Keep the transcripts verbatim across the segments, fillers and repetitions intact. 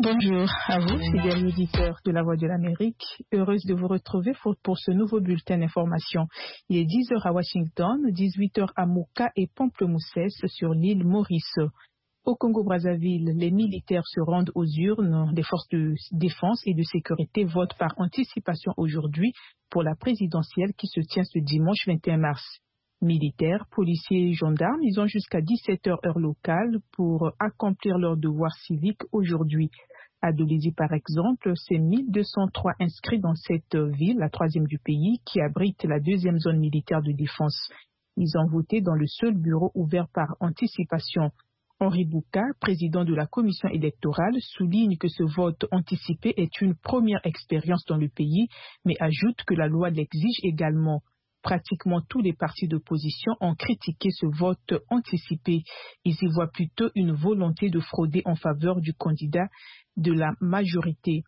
Bonjour à vous, fidèles auditeurs de La Voix de l'Amérique. Heureuse de vous retrouver pour, pour ce nouveau bulletin d'information. Il est dix heures à Washington, dix-huit heures à Moka et Pamplemoussès sur l'île Maurice. Au Congo-Brazzaville, les militaires se rendent aux urnes. Les forces de défense et de sécurité votent par anticipation aujourd'hui pour la présidentielle qui se tient ce dimanche vingt et un mars. Militaires, policiers et gendarmes, ils ont jusqu'à dix-sept heures heure locale pour accomplir leurs devoirs civiques aujourd'hui. À Dolezi, par exemple, c'est mille deux cent trois inscrits dans cette ville, la troisième du pays, qui abrite la deuxième zone militaire de défense. Ils ont voté dans le seul bureau ouvert par anticipation. Henri Bouka, président de la commission électorale, souligne que ce vote anticipé est une première expérience dans le pays, mais ajoute que la loi l'exige également. Pratiquement tous les partis d'opposition ont critiqué ce vote anticipé. Ils y voient plutôt une volonté de frauder en faveur du candidat de la majorité.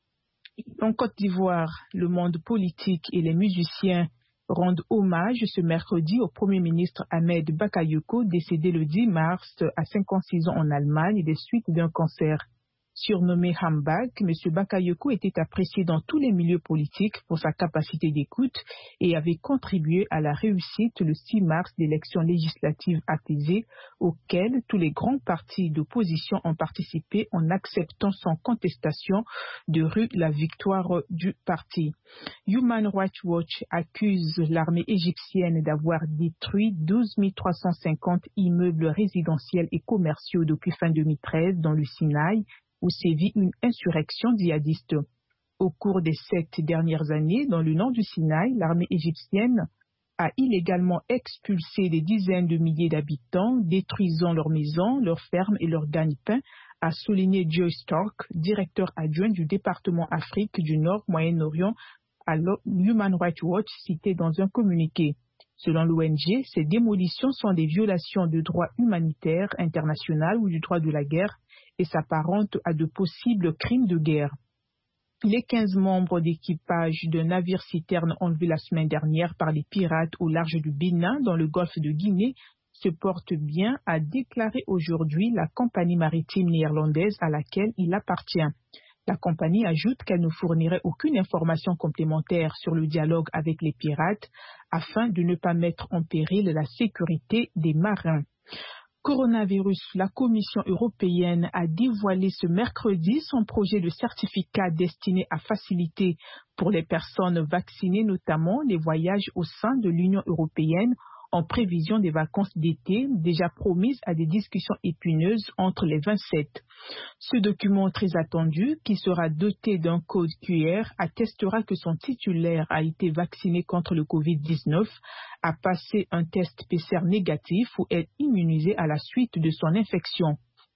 En Côte d'Ivoire, le monde politique et les musiciens rendent hommage ce mercredi au Premier ministre Ahmed Bakayoko, décédé le dix mars à cinquante-six ans en Allemagne des suites d'un cancer. Surnommé Hambak, M. Bakayoko était apprécié dans tous les milieux politiques pour sa capacité d'écoute et avait contribué à la réussite le six mars d'élections législatives apaisées auxquelles tous les grands partis d'opposition ont participé en acceptant sans contestation de rue la victoire du parti. Human Rights Watch accuse l'armée égyptienne d'avoir détruit douze mille trois cent cinquante immeubles résidentiels et commerciaux depuis fin deux mille treize dans le Sinaï, où sévit une insurrection djihadiste. Au cours des sept dernières années, dans le nord du Sinaï, l'armée égyptienne a illégalement expulsé des dizaines de milliers d'habitants, détruisant leurs maisons, leurs fermes et leurs gagne-pain, a souligné Joe Stark, directeur adjoint du département Afrique du Nord Moyen-Orient à Human Rights Watch, cité dans un communiqué. Selon l'O N G, ces démolitions sont des violations de droit humanitaire international ou du droit de la guerre et s'apparentent à de possibles crimes de guerre. Les quinze membres d'équipage d'un navire-citerne enlevé la semaine dernière par les pirates au large du Bénin dans le golfe de Guinée se portent bien, a déclaré aujourd'hui la compagnie maritime néerlandaise à laquelle il appartient. La compagnie ajoute qu'elle ne fournirait aucune information complémentaire sur le dialogue avec les pirates afin de ne pas mettre en péril la sécurité des marins. Coronavirus, la Commission européenne a dévoilé ce mercredi son projet de certificat destiné à faciliter pour les personnes vaccinées, notamment les voyages au sein de l'Union européenne en prévision des vacances d'été déjà promises à des discussions épineuses entre les vingt-sept. Ce document très attendu, qui sera doté d'un code Q R, attestera que son titulaire a été vacciné contre le covid dix-neuf, a passé un test P C R négatif ou est immunisé à la suite de son infection.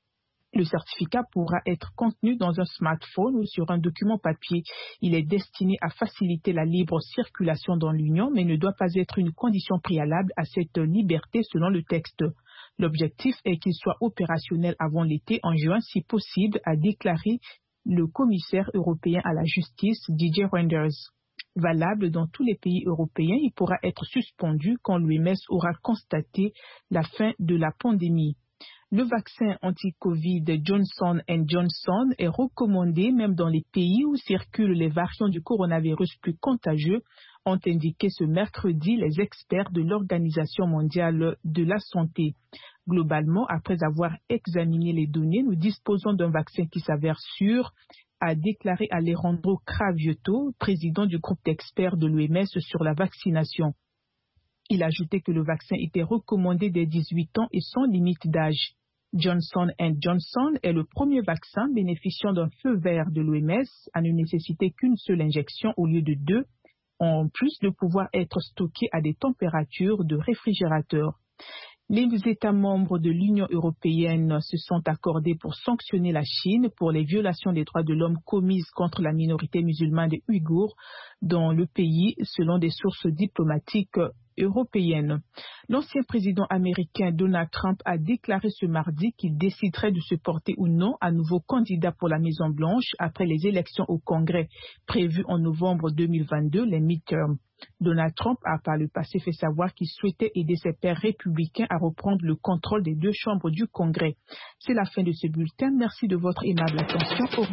Le certificat pourra être contenu dans un smartphone ou sur un document papier. Il est destiné à faciliter la libre circulation dans l'Union, mais ne doit pas être une condition préalable à cette liberté selon le texte. L'objectif est qu'il soit opérationnel avant l'été en juin, si possible, a déclaré le commissaire européen à la justice, Didier Reynders. Valable dans tous les pays européens, il pourra être suspendu quand l'O M S aura constaté la fin de la pandémie. Le vaccin anti-Covid Johnson and Johnson est recommandé même dans les pays où circulent les variants du coronavirus plus contagieux, ont indiqué ce mercredi les experts de l'Organisation mondiale de la santé. Globalement, après avoir examiné les données, nous disposons d'un vaccin qui s'avère sûr, a déclaré Alejandro Cravioto, président du groupe d'experts de l'O M S sur la vaccination. Il a ajouté que le vaccin était recommandé dès dix-huit ans et sans limite d'âge. Johnson and Johnson est le premier vaccin bénéficiant d'un feu vert de l'O M S à ne nécessiter qu'une seule injection au lieu de deux, en plus de pouvoir être stocké à des températures de réfrigérateur. Les États membres de l'Union européenne se sont accordés pour sanctionner la Chine pour les violations des droits de l'homme commises contre la minorité musulmane des Ouïghours dans le pays, selon des sources diplomatiques européenne. L'ancien président américain Donald Trump a déclaré ce mardi qu'il déciderait de se porter ou non à nouveau candidat pour la Maison-Blanche après les élections au Congrès prévues en novembre deux mille vingt-deux, les midterms. Donald Trump a par le passé fait savoir qu'il souhaitait aider ses pairs républicains à reprendre le contrôle des deux chambres du Congrès. C'est la fin de ce bulletin. Merci de votre aimable attention. Au